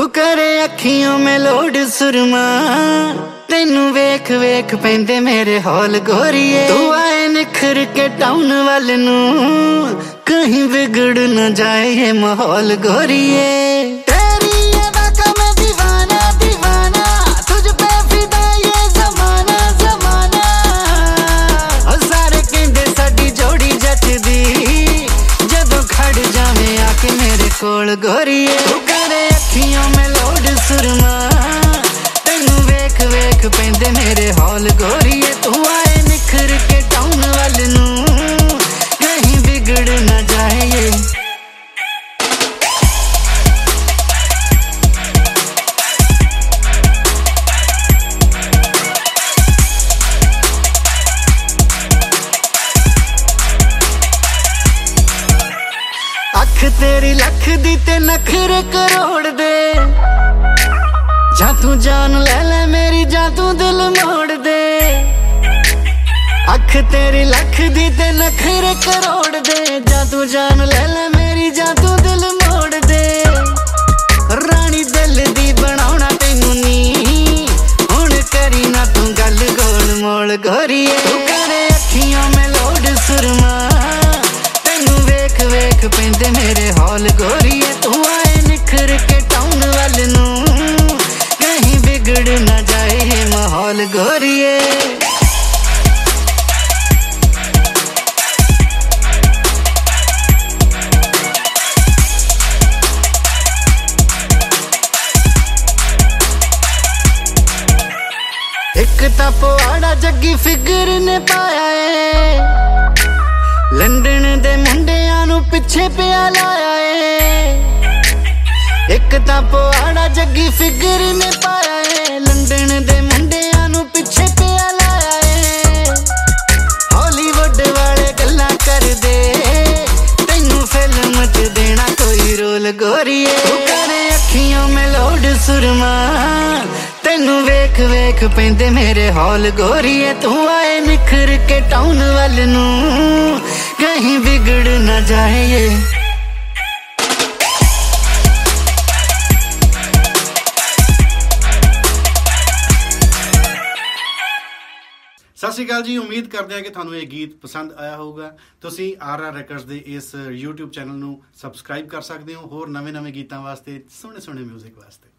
तू करे अखियों में लोड सुरमा, तेनू वेख वेख पैंदे मेरे हौल गोरिए। तू आए निखर के टाउन वाल नू, कहीं बिगड़ न जाए ये माहौल गोरिए। कोल गोरिए तू करे अखियों में लोड सुरमा, तेनू वेख वेख पैंदे मेरे हौल गोरिए। तू आए निखर के टाउन वाल नू, कहीं बिगड़ न जाए ये। अख तेरी लख दी ते नखरे करोड़ दे, जा तू जान ले ले मेरी, जा तू दिल मोड़ दे। अख तेरी लख दी ते नखरे करोड़ दे, जा तू जान ले ले मेरी, जा तू दिल मोड़ दे। रानी दिल दी बनाउणा तैनू नी, हुण करी ना तू गल गोल मोल गोरिए। तू करे अखियों में लोड सुरमा, वेख वेख पैंदे मेरे हौल गोरिए। तू आए निखर के टाउन वाल नू, कहीं बिगड़ न जाए ये माहौल गोरिए। एक तां पवाड़ा जग्गी फिगर ने पाया है, लंडन दे मुंडियां नू पिछे पिया लाया है। एक तां पवाड़ा जग्गी फिगर ने पाया है, लंडन दे मुंडियां नू पिछे पिया लाया है। हॉलीवुड वाले गल्लां कर दे, तैनू फिल्म च देना कोई रोल गोरिए। तू करे अखियों में लोड सुरमा, तेनू वेख वेख पैंदे मेरे हौल गोरिए। तू आए निखर के टाउन वाल नू, कहीं बिगड़ न जाए ये। सत श्री अकाल जी, उम्मीद करते हैं कि थानू ये गीत पसंद आया होगा। तुसी RR Records दे इस YouTube चैनल नू सबसक्राइब कर सकते हो होर नवे नवे गीतां वास्ते, सोहणे सोहणे म्यूजिक वास्ते।